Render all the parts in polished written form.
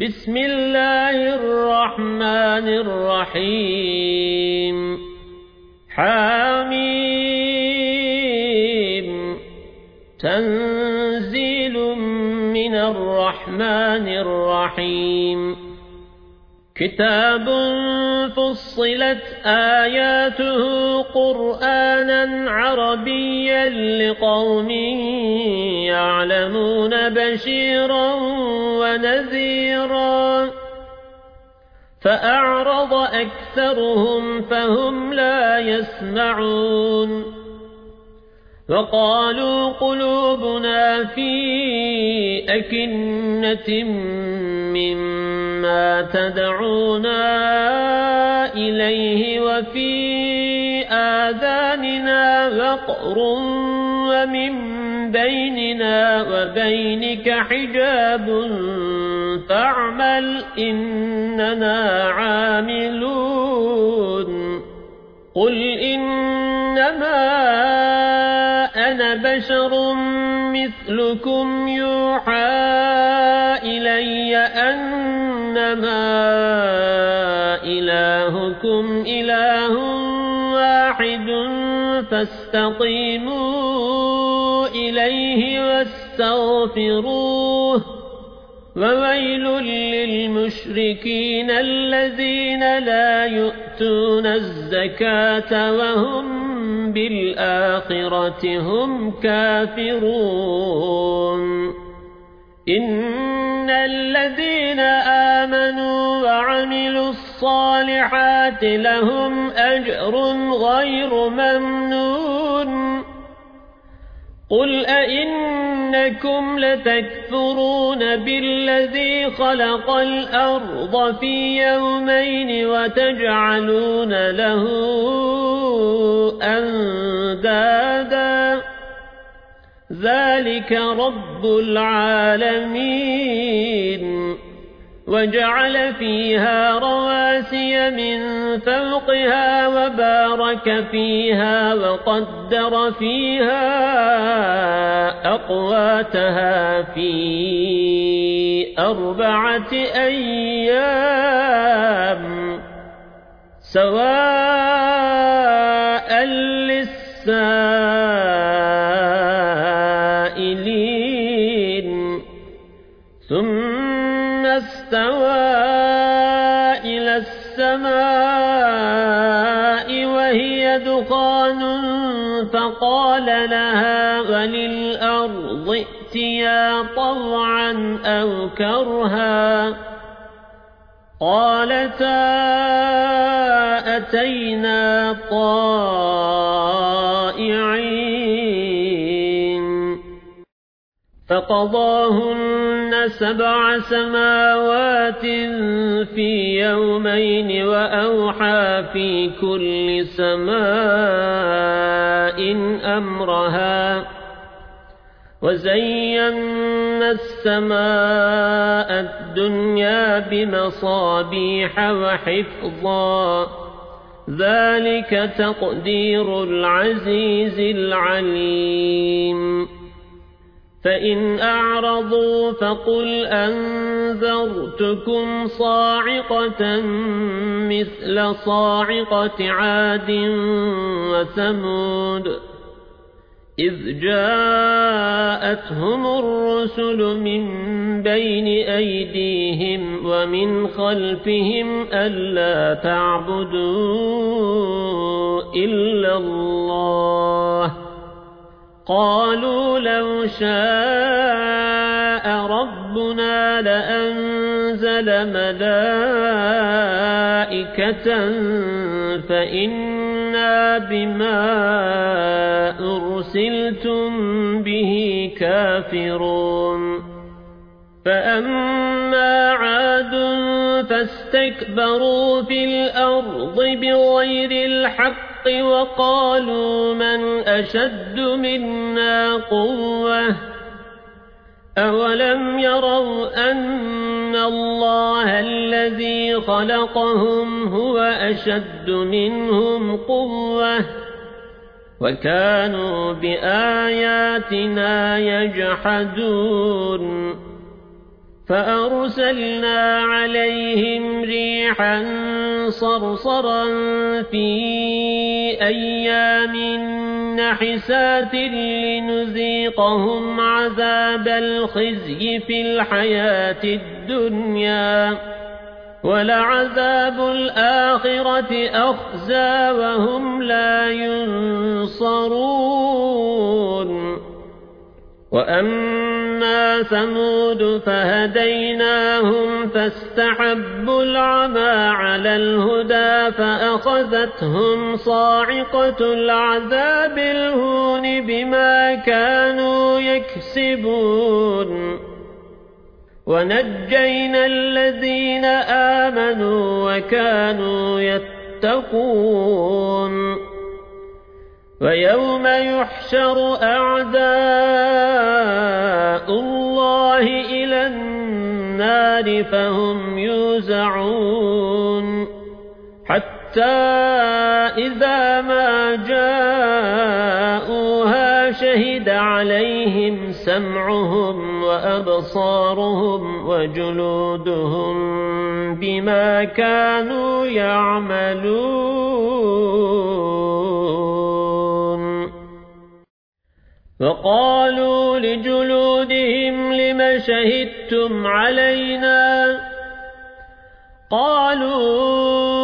بسم الله الرحمن الرحيم حميم تنزيل من الرحمن الرحيم كتاب فصلت آياته قرآنا عربيا لقوم يعلمون بشيرا ونذيرا فأعرض أكثرهم فهم لا يسمعون وقالوا قلوبنا في أكنة مما تدعونا إليه وفي آذاننا وقر ومن بيننا وبينك حجاب فاعمل إننا عاملون قل إنما أنا بشر مثلكم يوحى إلي أنما إلهكم إله واحد فاستقيموا إليه واستغفروه وويل للمشركين الذين لا يؤتون الزكاة وهم بالآخرة هم كافرون إن الذين آمنوا وعملوا الصالحات لهم أجر غير ممنون قل أئنكم لتكفرون بالذي خلق الأرض في يومين وتجعلون له أندادا ذلك رب العالمين وجعل فيها رواسي من فوقها وبارك فيها وقدر فيها أقواتها في 4 أيام سواء للسائلين ثم استوى إلى السماء وهي دخان فقال لها وللأرض ائتيا طوعا أو كرها قالتا أتينا طائعين فقضاهن 7 سماوات في يومين وأوحى في كل سماء أمرها وزينا السماء الدنيا بمصابيح وحفظا ذلك تقدير العزيز العليم فإن أعرضوا فقل أنذرتكم صاعقة مثل صاعقة عاد وثمود إذ جاءتهم الرسل من بين أيديهم ومن خلفهم ألا تعبدوا إلا الله قالوا لو شاء ربنا لأنزل ملائكة فإنا بما أرسلتم به كافرون فأما عاد فاستكبروا في الأرض بغير الحق وقالوا من أشد منا قوة أولم يروا أن الله الذي خلقهم هو أشد منهم قوة وكانوا بآياتنا يجحدون فأرسلنا عليهم ريحا صرصرا في أيام نحسات لنذيقهم عذاب الخزي في الحياة الدنيا ولعذاب الآخرة أخزى وهم لا ينصرون وأما ثمود فهديناهم فاستحبوا العمى على الهدى فأخذتهم صاعقة العذاب الهون بما كانوا يكسبون ونجينا الذين آمنوا وكانوا يتقون ويوم يحشر أعداء الله إلى النار فهم يوزعون حتى إذا ما جاءوها شهد عليهم سمعهم وأبصارهم وجلودهم بما كانوا يعملون وقالوا لجلودهم لم شهدتم علينا قالوا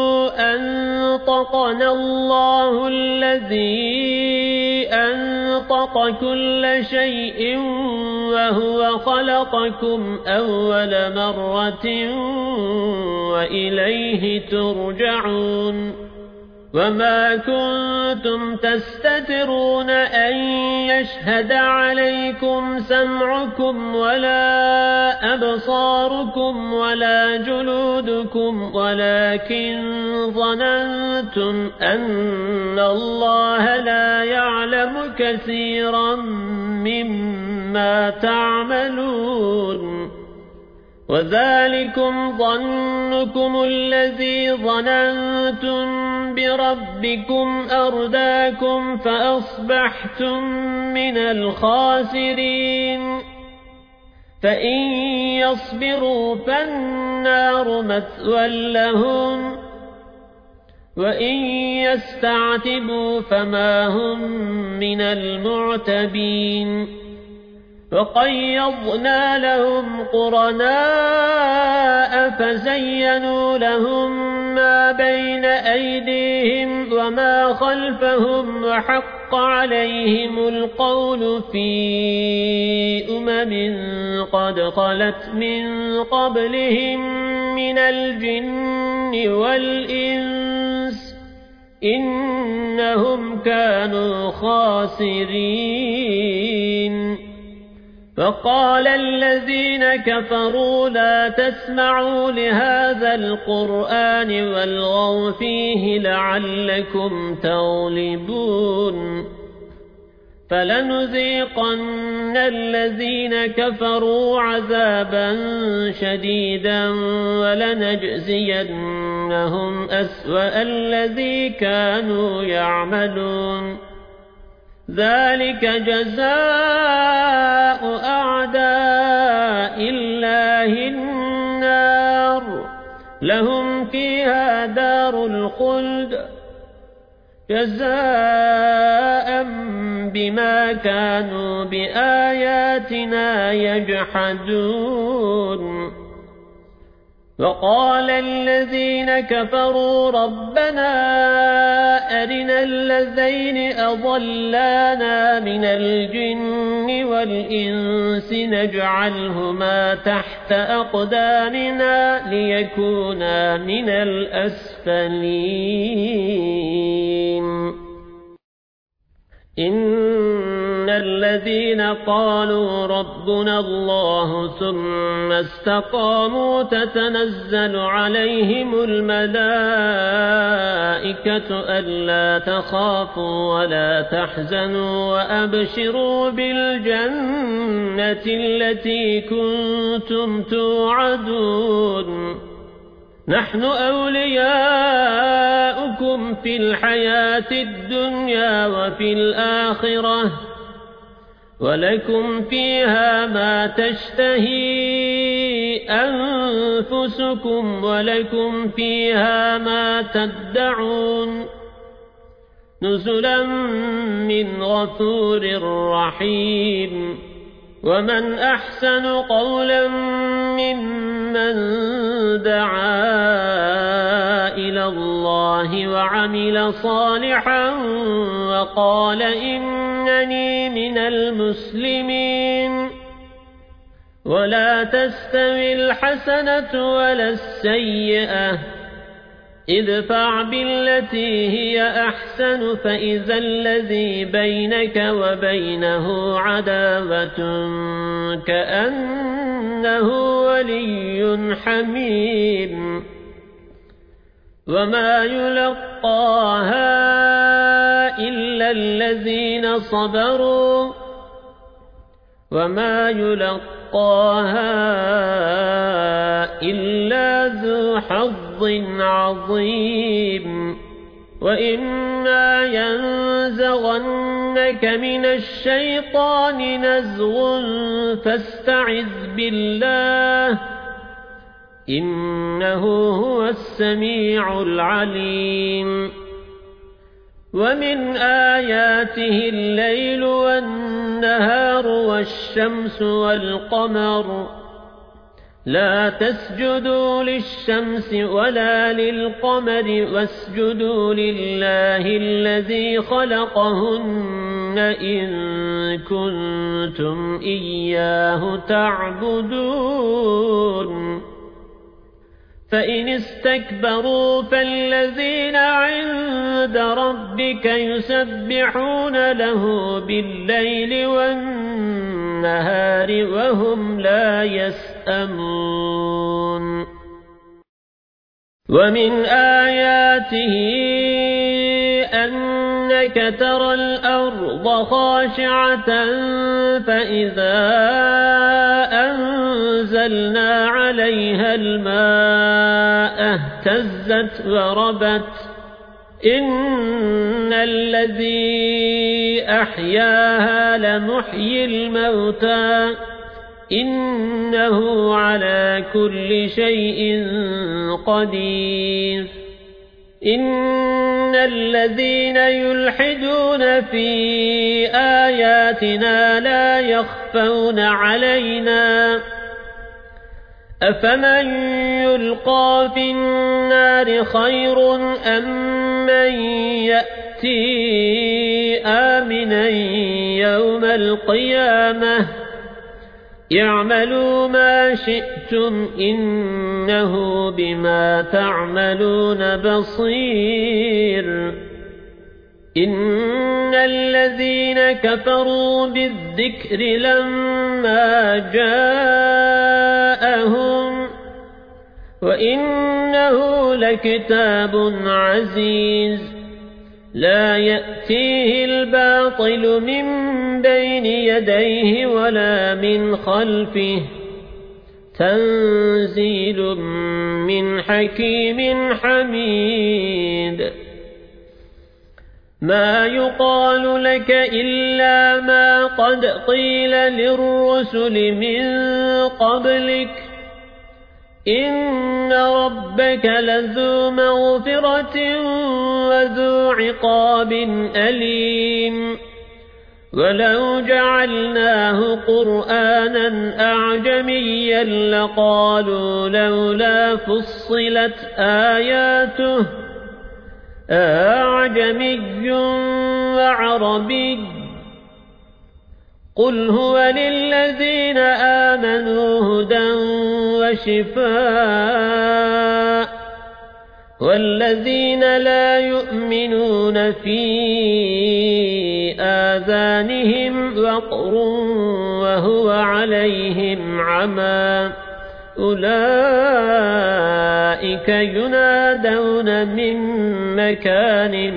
أنطقنا الله الذي أنطق كل شيء وهو خلقكم أول مرة وإليه ترجعون وما كنتم تستترون أن يشهد عليكم سمعكم ولا أبصاركم ولا جلودكم ولكن ظننتم أن الله لا يعلم كثيرا مما تعملون وذلكم ظنكم الذي ظننتم بربكم أرداكم فأصبحتم من الخاسرين فإن يصبروا فالنار مثوى لهم وإن يستعتبوا فما هم من المعتبين وقيضنا لهم قرناء فزينوا لهم ما بين أيديهم وما خلفهم وحق عليهم القول في قد خلت من قبلهم من الجن والإنس إنهم كانوا خاسرين فقال الذين كفروا لا تسمعوا لهذا القرآن والغوا فيه لعلكم تغلبون فلنذيقن الذين كفروا عذابا شديدا ولنجزينهم أسوأ الذي كانوا يعملون ذلك جزاء أعداء الله النار لهم فيها دار الخلد جزاء بما كانوا بآياتنا يجحدون وقال الذين كفروا ربنا أرنا الذين أضلانا من الجن والإنس نجعلهما تحت أقدامنا ليكونا من الأسفلين إن الذين قالوا ربنا الله ثم استقاموا تتنزل عليهم الملائكة ألا تخافوا ولا تحزنوا وأبشروا بالجنة التي كنتم توعدون نحن أولياؤكم في الحياة الدنيا وفي الآخرة ولكم فيها ما تشتهي أنفسكم ولكم فيها ما تدعون نزلا من غفور رحيم ومن أحسن قولا ممن دعا إلى الله وعمل صالحا وقال إنني من المسلمين ولا تستوي الحسنة ولا السيئة ادفع بالتي هي أحسن فإذا الذي بينك وبينه عداوة كأنه ولي حميم وما يلقاها إلا الذين صبروا وما يلقاها إلا ذو حظ عظيم وإما ينزغنك من الشيطان نزغ فاستعذ بالله إنه هو السميع العليم ومن آياته الليل والنهار والشمس والقمر لا تسجدوا للشمس ولا للقمر واسجدوا لله الذي خلقهن إن كنتم إياه تعبدون فإن استكبروا فالذين عند ربك يسبحون له بالليل والنهار وهم لا يسأمون ومن آياته أنك ترى الأرض خاشعة فإذا أنزلنا عليها الماء اهتزت وربت إن الذي أحياها لمحيي الموتى إنه على كل شيء قدير إن الذين يلحدون في آياتنا لا يخفون علينا أفمن يلقى في النار خير أم من يأتي آمنا يوم القيامة اعملوا ما شئتم إنه بما تعملون بصير إن الذين كفروا بالذكر لما جاءهم وإنه لكتاب عزيز لا يأتيه الباطل من بين يديه ولا من خلفه تنزيل من حكيم حميد ما يقال لك إلا ما قد قيل للرسل من قبلك إن ربك لذو مغفرة وذو عقاب أليم ولو جعلناه قرآنا أعجميا لقالوا لولا فصلت آياته أعجمي وعربي قل هو للذين آمنوا هدى وشفاء والذين لا يؤمنون في آذانهم وقر وهو عليهم عمى أولئك ينادون من مكان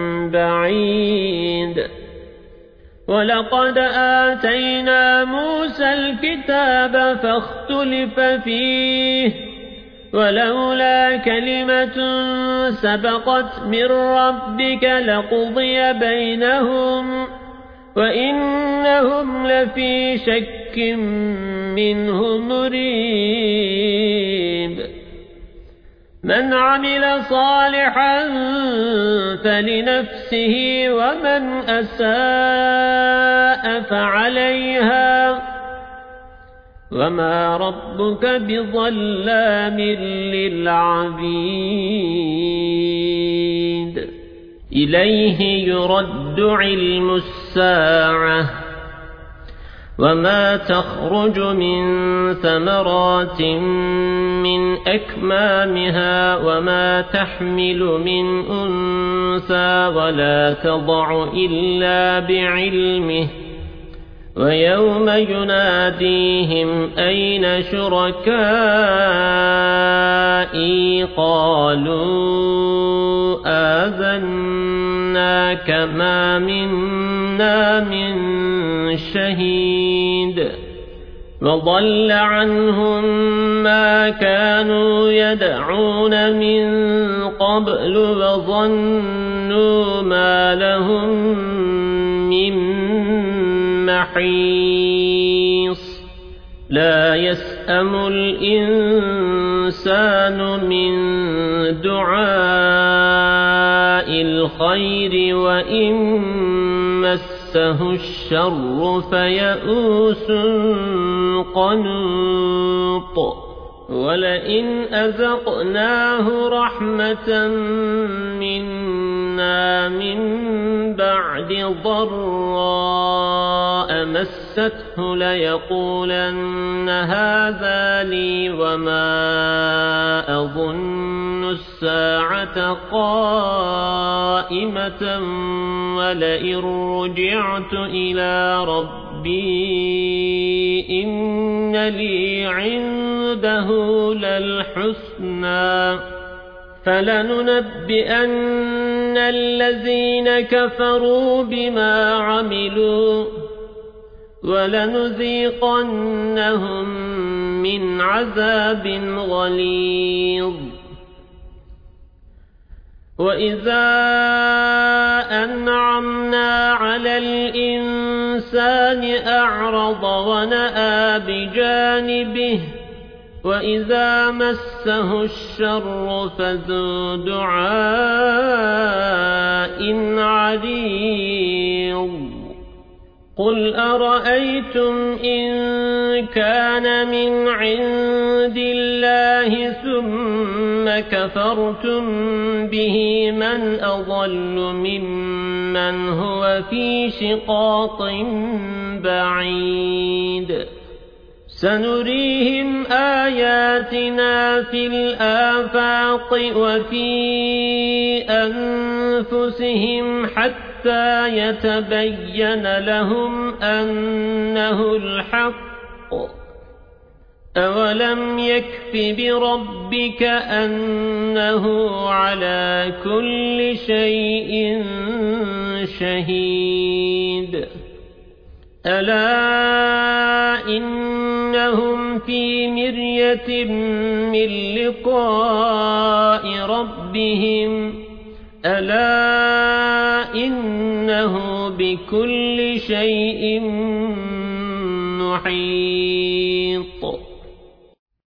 بعيد ولقد آتينا موسى الكتاب فاختلف فيه ولولا كلمة سبقت من ربك لقضي بينهم وإنهم لفي شك شك منه مريب من عمل صالحا فلنفسه ومن أساء فعليها وما ربك بظلام للعبيد إليه يرد علم الساعة وما تخرج من ثمرات من أكمامها وما تحمل من أنثى ولا تضع إلا بعلمه ويوم يناديهم أين شركائي قالوا آذناك ما منا من شهيد وضل عنهم ما كانوا يدعون من قبل وظنوا ما لهم من محيص لا يسأم الإنسان من دعاء الخير وإن مسه الشر فيئوس قنوط ولئن أذقناه رحمة منا من بعد ضراء مسته ليقولن هذا لي وما أظن الساعة قائمة ولئن رجعت إلى ربي إن لي عنده للحسنى فلننبئن الذين كفروا بما عملوا ولنذيقنهم من عذاب غليظ وإذا أنعمنا على الإنسان أعرض ونأى بجانبه وإذا مسه الشر فذو دعاء عريض قل أرأيتم إن كان من عند الله ثم كفرتم به من أضل ممن هو في شقاق بعيد سنريهم آياتنا في الآفاق وفي أنفسهم حتى يتبين لهم أنه الحق أولم يكف بربك أنه على كل شيء شهيد ألا إنهم في مرية من لقاء ربهم ألا إنه بكل شيء محيط